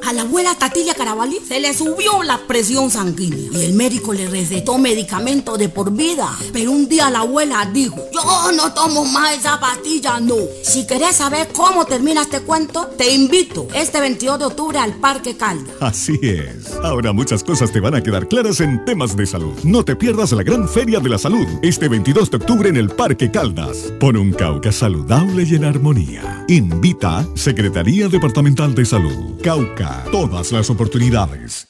A la abuela Tatilia Carabalí se le subió la presión sanguínea y el médico le recetó medicamento de por vida. Pero un día la abuela dijo: yo no tomo más esa pastilla, no. Si querés saber cómo termina este cuento, te invito este 22 de octubre al Parque Caldas. Así es. Ahora muchas cosas te van a quedar claras en temas de salud. No te pierdas la gran Feria de la Salud este 22 de octubre en el Parque Caldas. Por un Cauca saludable y en armonía. Invita Secretaría Departamental de Salud. Cauca, todas las oportunidades.